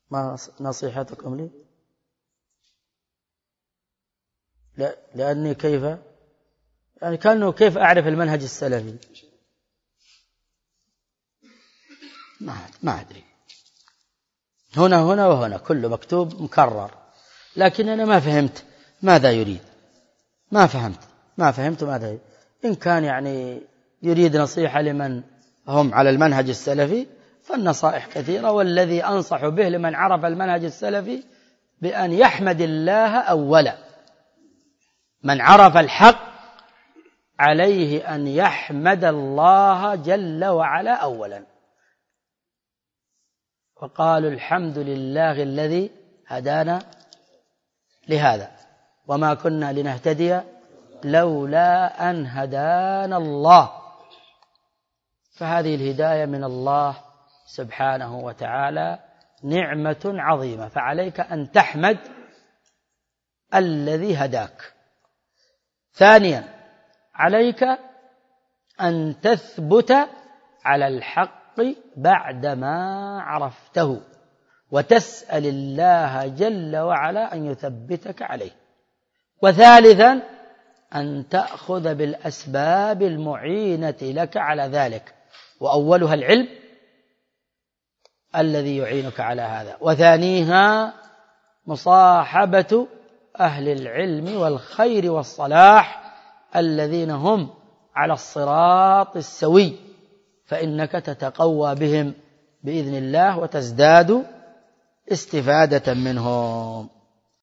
ما نصيحتكم لي؟ لا، لأني كيف يعني كأنه كيف أعرف المنهج السلفي؟ ما أدري، هنا وهنا كله مكتوب مكرر، لكن أنا ما فهمت ماذا يريد، ما فهمت ماذا يريد. إن كان يعني يريد نصيحة لمن هم على المنهج السلفي فالنصائح كثيرة، والذي أنصح به لمن عرف المنهج السلفي بأن يحمد الله أولا. من عرف الحق عليه أن يحمد الله جل وعلا أولا. وقالوا الحمد لله الذي هدانا لهذا وما كنا لنهتدي لولا أن هدانا الله. فهذه الهداية من الله سبحانه وتعالى نعمة عظيمة، فعليك أن تحمد الذي هداك. ثانيا، عليك أن تثبت على الحق بعدما عرفته، وتسأل الله جل وعلا أن يثبتك عليه. وثالثا، أن تأخذ بالأسباب المعينة لك على ذلك، وأولها العلم الذي يعينك على هذا، وثانيها مصاحبة أهل العلم والخير والصلاح الذين هم على الصراط السوي، فإنك تتقوى بهم بإذن الله وتزداد استفادة منهم.